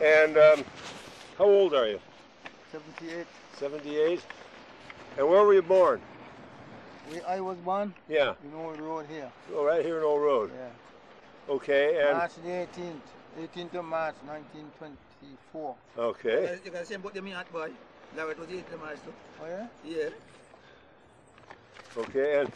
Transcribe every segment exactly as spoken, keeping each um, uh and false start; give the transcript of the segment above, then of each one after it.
And um, how old are you? seventy-eight. seventy-eight. And where were you born? We, I was born Yeah. in Old Road here. Oh, right here in Old Road. Yeah. Okay. And March the eighteenth. eighteenth of March, nineteen twenty-four. okay. You can say about the minute boy. That was the eighteenth of March too. Oh yeah? Yeah. Okay. And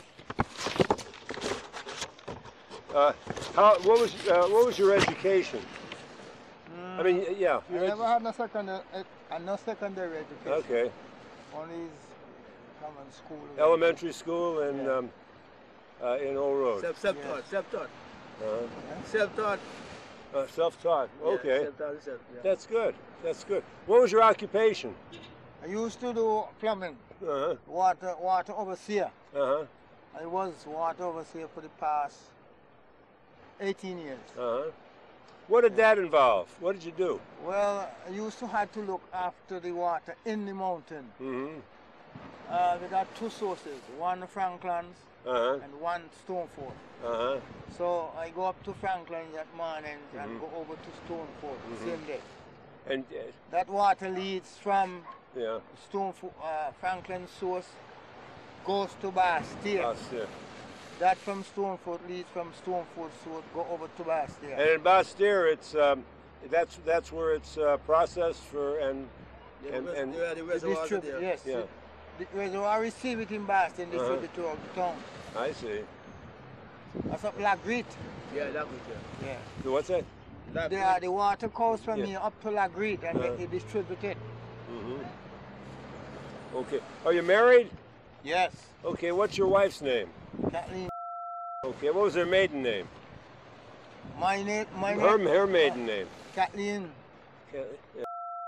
uh, how? What was? Uh, what was your education? Mm, I mean, yeah. I your never edu- had no secondary, uh, no secondary education. Okay. Only common school. Elementary school and Yeah. um, uh, in Old Road. Self self-taught, Yes. self-taught. Uh-huh. Self-taught. Uh, self-taught. Yeah, Okay. self-taught, self, yeah. That's good. That's good. What was your occupation? I used to do plumbing, Uh-huh. water, water overseer. Uh-huh. I was water overseer for the past eighteen years. Uh-huh. What did that involve? What did you do? Well, I used to have to look after the water in the mountain. Mm-hmm. Uh, we got two sources, one Franklin's Uh-huh. and one Stoneford. Uh-huh. So I go up to Franklin's that morning and Mhm. go over to Stoneford the Mhm. same day. And uh, That water leads from yeah. Stoneford, uh, Franklin's source, goes to Bastille. Bastille. That from Stoneford leads from Stoneford source, go over to Bastille. And in Bastille, it's um, that's that's where it's uh, processed for and Yeah, and the, and yeah, the The reservoirs are distrib- there. yes, yeah. the reservoir receive it in Bastille and Uh-huh. distribute it throughout the town. I see. That's up La Grite. Yeah, that was yeah. Yeah. So what's that? That They are the water comes from Yeah. here up to La Grite and Uh-huh. they, they distribute it. Mm-hmm. Okay. Are you married? Yes. Okay. What's your wife's name? Kathleen. Okay. What was her maiden name? My name, my Her name. her maiden name. Kathleen. Okay. Yeah.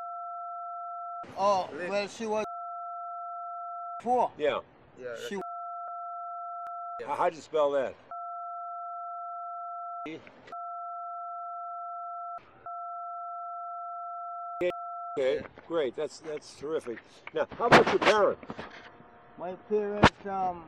Oh, Lynn. well, she was four. Yeah. Yeah, She How, how'd you spell that? Okay. Great. That's that's terrific. Now, how about your parents? My parents, um,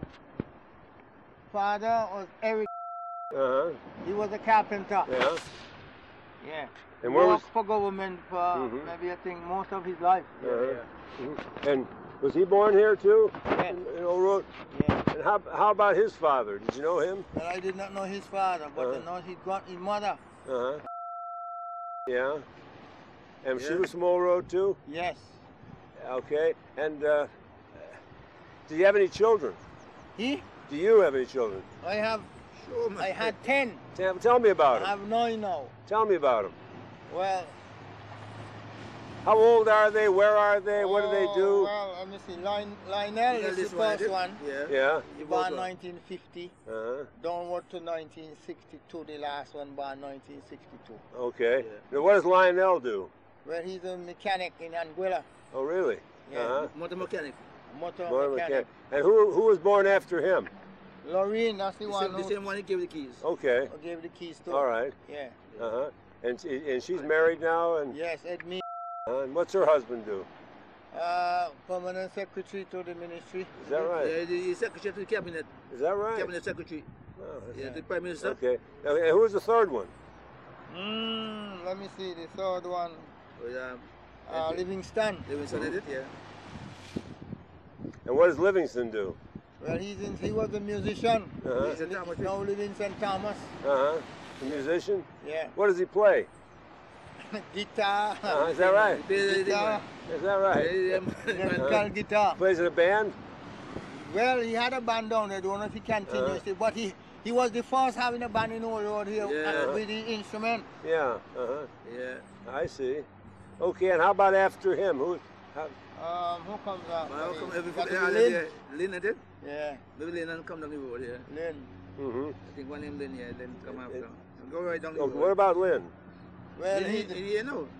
father was Eric. Uh-huh. He was a carpenter. Yeah. Yeah. And where was? Worked for government for Mhm. maybe I think most of his life. Uh-huh. Mhm. And was he born here too? Yeah. In, in Old Road? Yeah. And how how about his father? Did you know him? And I did not know his father, but Uh-huh. I know he got his mother. Uh-huh. Yeah. And she Yeah. was from Old Road too? Yes. Okay. And uh, do you have any children? He? Do you have any children? I have. Sure, man. I had ten. Tell, tell me about I them. have nine now. Tell me about them. Well. How old are they? Where are they? What do they oh, do? Well, let me see. Lion, Lionel Yeah, is the this first is- one. Yeah. Yeah. He You born both one. nineteen fifty. Uh-huh. Downward to nineteen sixty-two. The last one born nineteen sixty-two. Okay. Yeah. Now, what does Lionel do? Well, he's a mechanic in Anguilla. Oh, really? Yeah. Uh-huh. Motor mechanic. Motor, Motor mechanic. mechanic. And who who was born after him? Lorraine, that's the The one same, the who same one he gave the keys. Okay. who gave the keys to. All right. Yeah. Uh-huh. And she, and she's married now, and Yes, Edme. uh, and what's her husband do? Uh, permanent secretary to the ministry. Is that right? Yeah, the, the secretary to the cabinet. Is that right? Cabinet secretary. Oh, that's- Yeah, the prime minister. Okay. Now, and who was the third one? Mm, let me see the third one. Oh, yeah. Uh, Livingston. Livingston did it, yeah. And what does Livingston do? Well, he's in, he was a musician. Uh-huh. He's Saint Thomas. now lives in Saint Thomas. Uh-huh. A musician? Yeah. What does he play? Guitar. Uh, is that right? He played the Guitar. Is that right? Electrical guitar. Plays in a band? Well, he had a band down there. I don't know if he continues Uh-huh. it, but he he was the first having a band in Old Road here Yeah. uh, with the instrument. Yeah. Uh-huh. Yeah. I see. Okay, and how about after him? Who? How, Um, who comes up? Well, come every That is yeah, Lynn. yeah, Lynn did it? Yeah, Maybe Lynn and come down the road, yeah. Lynn. mm-hmm. I think one name Lynn, yeah. Lynn come after. Go right down the Okay, road. what about Lynn? Well, Lynn, he, he, he, you know.